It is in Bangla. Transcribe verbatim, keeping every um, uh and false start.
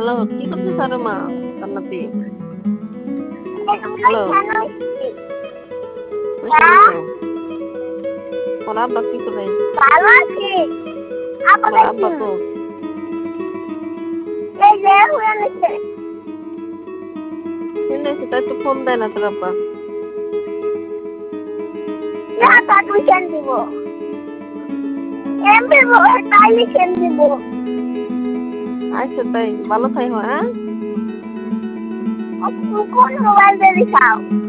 হ্যালো, কি করতেছ আরে মা জান্নাতি? হ্যালো, বসে রয়েছো? ওর আব্বা কি করে? ভালো আছি। ওর আব্বা তো এই যে হয়ে গেছে। শুনেছি, তাই তো ফোন দেয় না তোর আব্বা। না তাকে কেন দিব? এমনি তাইলে কেন দিব? আচ্ছা তাই ভালো থাই হয়। হ্যাঁ, কোন মোবাইল দিয়ে দিছাও?